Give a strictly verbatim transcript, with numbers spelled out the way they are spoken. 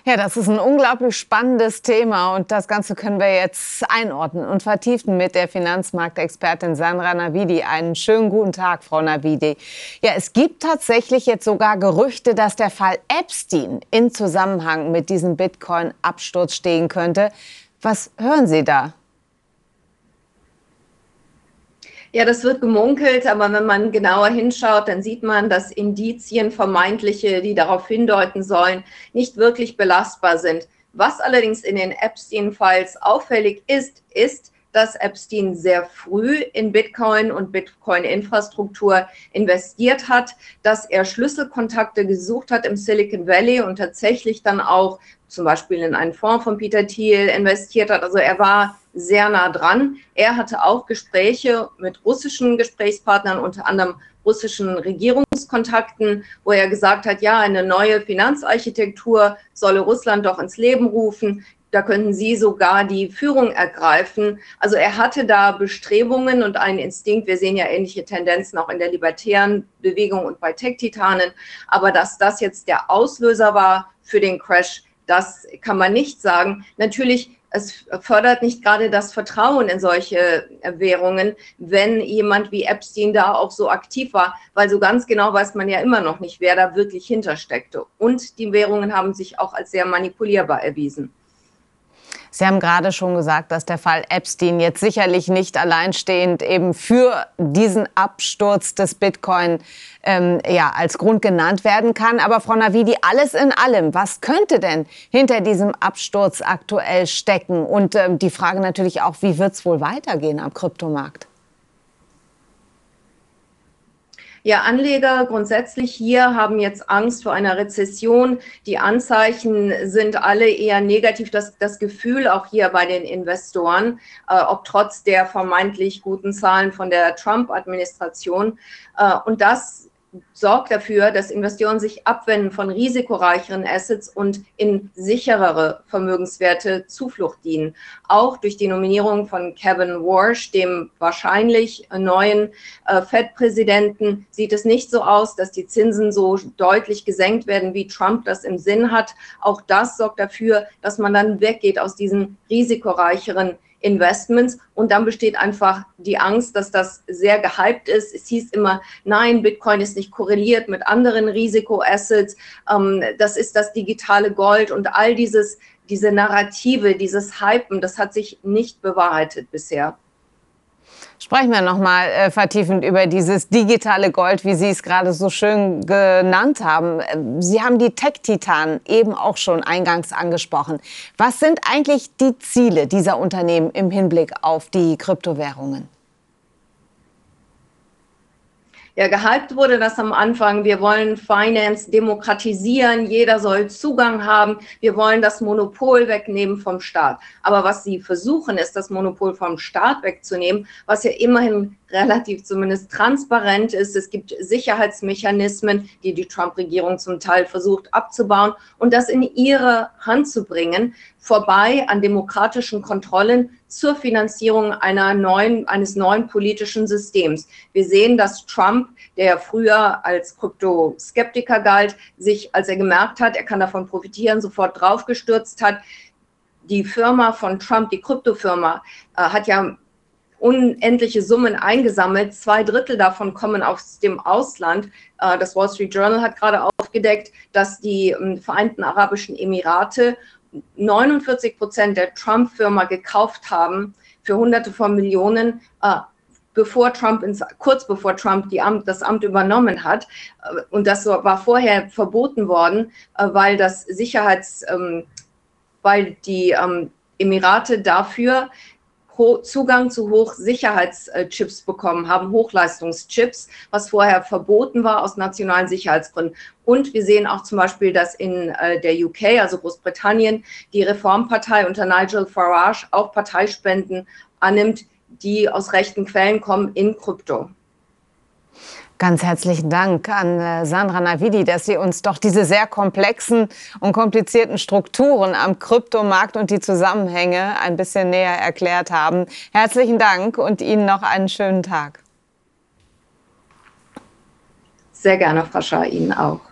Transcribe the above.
Ja, das ist ein unglaublich spannendes Thema und das Ganze können wir jetzt einordnen und vertiefen mit der Finanzmarktexpertin Sandra Navidi. Einen schönen guten Tag, Frau Navidi. Ja, es gibt tatsächlich jetzt sogar Gerüchte, dass der Fall Epstein in Zusammenhang mit diesem Bitcoin-Absturz stehen könnte. Was hören Sie da? Ja, das wird gemunkelt, aber wenn man genauer hinschaut, dann sieht man, dass Indizien, vermeintliche, die darauf hindeuten sollen, nicht wirklich belastbar sind. Was allerdings in den Epstein-Files auffällig ist, ist, dass Epstein sehr früh in Bitcoin und Bitcoin-Infrastruktur investiert hat, dass er Schlüsselkontakte gesucht hat im Silicon Valley und tatsächlich dann auch zum Beispiel in einen Fonds von Peter Thiel investiert hat. Also er war sehr nah dran. Er hatte auch Gespräche mit russischen Gesprächspartnern, unter anderem russischen Regierungskontakten, wo er gesagt hat, ja, eine neue Finanzarchitektur solle Russland doch ins Leben rufen. Da könnten Sie sogar die Führung ergreifen. Also er hatte da Bestrebungen und einen Instinkt. Wir sehen ja ähnliche Tendenzen auch in der libertären Bewegung und bei Tech-Titanen. Aber dass das jetzt der Auslöser war für den Crash, das kann man nicht sagen. Natürlich, es fördert nicht gerade das Vertrauen in solche Währungen, wenn jemand wie Epstein da auch so aktiv war, weil so ganz genau weiß man ja immer noch nicht, wer da wirklich hintersteckte. Und die Währungen haben sich auch als sehr manipulierbar erwiesen. Sie haben gerade schon gesagt, dass der Fall Epstein jetzt sicherlich nicht alleinstehend eben für diesen Absturz des Bitcoin ähm, ja, als Grund genannt werden kann. Aber Frau Navidi, alles in allem, was könnte denn hinter diesem Absturz aktuell stecken? Und ähm, die Frage natürlich auch, wie wird es wohl weitergehen am Kryptomarkt? Ja, Anleger grundsätzlich hier haben jetzt Angst vor einer Rezession. Die Anzeichen sind alle eher negativ. Das, das Gefühl auch hier bei den Investoren, äh, ob trotz der vermeintlich guten Zahlen von der Trump-Administration. Äh, und das sorgt dafür, dass Investoren sich abwenden von risikoreicheren Assets und in sicherere Vermögenswerte Zuflucht dienen. Auch durch die Nominierung von Kevin Warsh, dem wahrscheinlich neuen äh, Fed-Präsidenten, sieht es nicht so aus, dass die Zinsen so deutlich gesenkt werden, wie Trump das im Sinn hat. Auch das sorgt dafür, dass man dann weggeht aus diesen risikoreicheren Investments und dann besteht einfach die Angst, dass das sehr gehypt ist. Es hieß immer, nein, Bitcoin ist nicht korreliert mit anderen Risikoassets, ähm, das ist das digitale Gold und all dieses, diese Narrative, dieses Hypen, das hat sich nicht bewahrheitet bisher. Sprechen wir noch mal äh, vertiefend über dieses digitale Gold, wie Sie es gerade so schön genannt haben. Sie haben die Tech-Titanen eben auch schon eingangs angesprochen. Was sind eigentlich die Ziele dieser Unternehmen im Hinblick auf die Kryptowährungen? Ja, gehypt wurde das am Anfang. Wir wollen Finance demokratisieren. Jeder soll Zugang haben. Wir wollen das Monopol wegnehmen vom Staat. Aber was sie versuchen, ist, das Monopol vom Staat wegzunehmen, was ja immerhin relativ zumindest transparent ist. Es gibt Sicherheitsmechanismen, die die Trump-Regierung zum Teil versucht abzubauen und das in ihre Hand zu bringen, vorbei an demokratischen Kontrollen zur Finanzierung einer neuen, eines neuen politischen Systems. Wir sehen, dass Trump, der früher als Kryptoskeptiker galt, sich, als er gemerkt hat, er kann davon profitieren, sofort draufgestürzt hat. Die Firma von Trump, die Kryptofirma, äh, hat ja unendliche Summen eingesammelt. Zwei Drittel davon kommen aus dem Ausland. Das Wall Street Journal hat gerade aufgedeckt, dass die Vereinigten Arabischen Emirate neunundvierzig Prozent der Trump-Firma gekauft haben für Hunderte von Millionen, bevor Trump ins, kurz bevor Trump die Amt, das Amt übernommen hat. Und das war vorher verboten worden, weil das Sicherheits, weil die Emirate dafür Zugang zu Hochsicherheitschips bekommen haben, Hochleistungschips, was vorher verboten war aus nationalen Sicherheitsgründen. Und wir sehen auch zum Beispiel, dass in äh, der U K, also Großbritannien, die Reformpartei unter Nigel Farage auch Parteispenden annimmt, die aus rechten Quellen kommen in Krypto. Ganz herzlichen Dank an Sandra Navidi, dass sie uns doch diese sehr komplexen und komplizierten Strukturen am Kryptomarkt und die Zusammenhänge ein bisschen näher erklärt haben. Herzlichen Dank und Ihnen noch einen schönen Tag. Sehr gerne, Frau Schaar, Ihnen auch.